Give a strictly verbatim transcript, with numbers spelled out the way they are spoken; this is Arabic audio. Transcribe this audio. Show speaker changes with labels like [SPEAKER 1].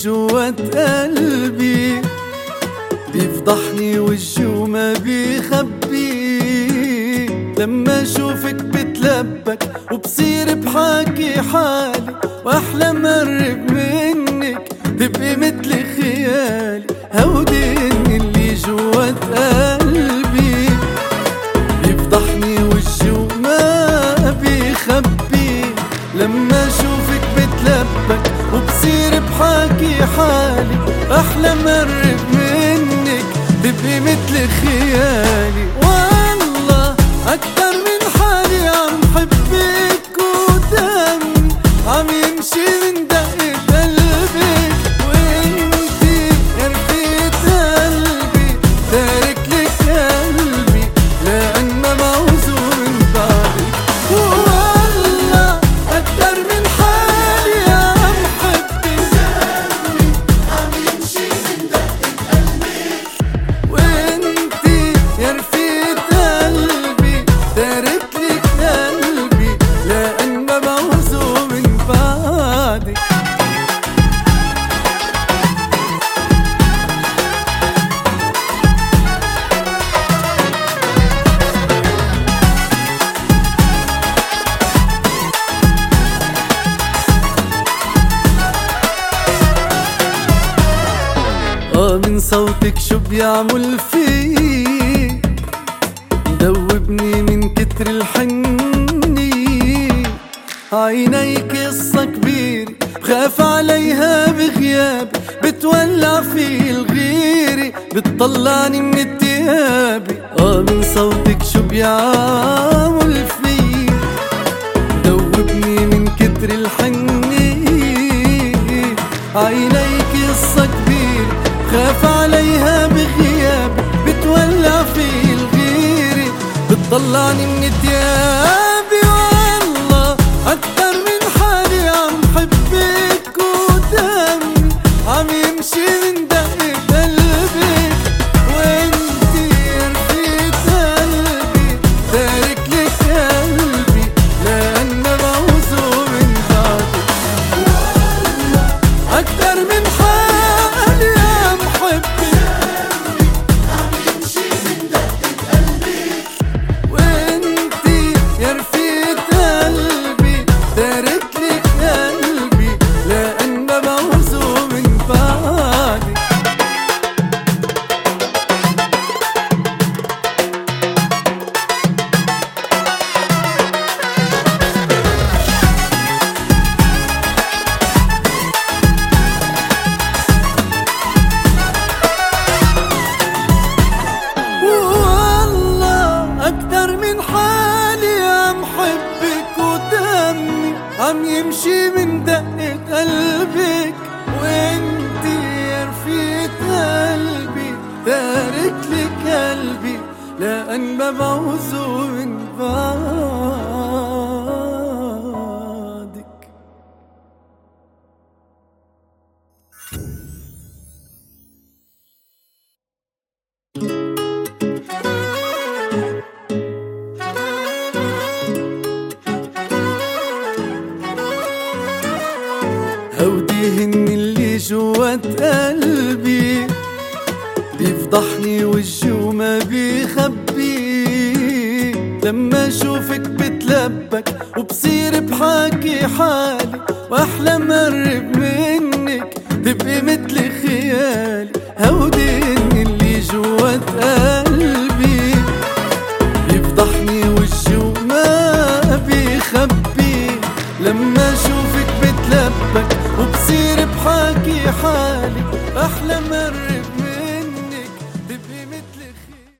[SPEAKER 1] جوات قلبي بيفضحني وجهي وما بيخبي. لما اشوفك بتلبك وبصير بحاكي حالي، واحلم قرب منك تبقي مثل خيالي. هوديني اللي جوات قلبي بيفضحني وجهي وما بيخبي. لما اشوفك بتلبك وبصير بحاكي حالي، احلم قرب منك تبقي مثل خيالي. والله اكتر من حالي عم حبك، ودمي عم يمشي من دقة قلبك. وانتي يا رفيقة قلبي تارك لك قلبي، لأن موزون من بعدك. والله اكتر من حالي عم حبك، دمي عم يمشي من دقة قلبك. وانتي يا رفيقة قلبي تارك لك قلبي، لأن موزون من بعدك. اه من صوتك شو بيعمل فيه، دوبني من كتر الحنية. عينيك قصة كبيرة بخاف عليها بغيابي، بتولع في الغيرة بتطلعني من اتهابي. اه من صوتك شو بيعمل فيه، دوبني من كتر الحنية. عينيك قصة كبيرة خاف عليها بغيابي، بتولع في الغيرة بتطلعني من اتيابي. والله اكتر من حالي عم حبك، ودمي عم يمشي من دقة قلبك. وانتي يا رفيقة قلبي تارك لك قلبي، لأن موزون من بعدك. والله اكتر من حالي عم حبك، عم يمشي من دقة قلبك. وانتي يا رفيقة قلبي تارك لك قلبي، لأن موزون من بعدك. والله أكتر من حالي عم حبك، ودمي عم يمشي من دقة قلبك. وانتي يا رفيقة قلبي تارك لك قلبي، لأن موزون من بعدك. هوديهن اللي جوات قلبي بيفضحني وجهي وما بيخبي. لما اشوفك بتلبك وبصير بحاكي حالي، واحلم قرب منك تبقي مثل خيالي. هوديهن اللي جوات قلبي